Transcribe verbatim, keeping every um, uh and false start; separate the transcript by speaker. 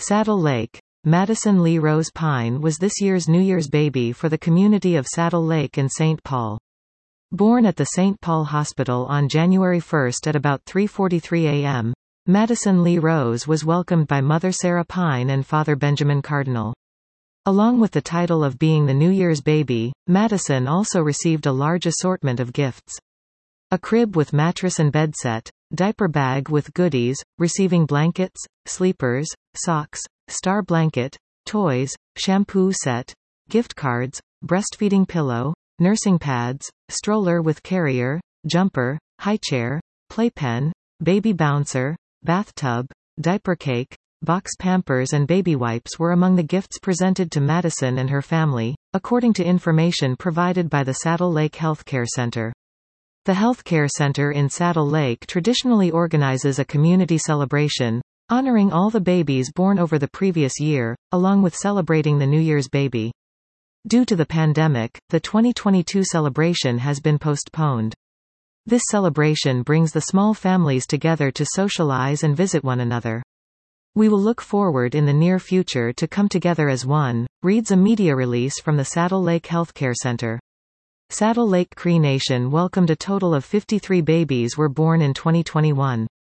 Speaker 1: Saddle Lake. Madison Lee Rose Pine was this year's New Year's baby for the community of Saddle Lake and Saint Paul. Born at the Saint Paul Hospital on January first at about three forty-three a m, Madison Lee Rose was welcomed by Mother Sarah Pine and Father Benjamin Cardinal. Along with the title of being the New Year's baby, Madison also received a large assortment of gifts. A crib with mattress and bed set, diaper bag with goodies, receiving blankets, sleepers, socks, star blanket, toys, shampoo set, gift cards, breastfeeding pillow, nursing pads, stroller with carrier, jumper, high chair, playpen, baby bouncer, bathtub, diaper cake, box Pampers and baby wipes were among the gifts presented to Madison and her family, according to information provided by the Saddle Lake Healthcare Center. The Healthcare Center in Saddle Lake traditionally organizes a community celebration, honoring all the babies born over the previous year, along with celebrating the New Year's baby. Due to the pandemic, the twenty twenty-two celebration has been postponed. This celebration brings the small families together to socialize and visit one another. We will look forward in the near future to come together as one, reads a media release from the Saddle Lake Healthcare Center. Saddle Lake Cree Nation welcomed a total of fifty-three babies were born in twenty twenty-one.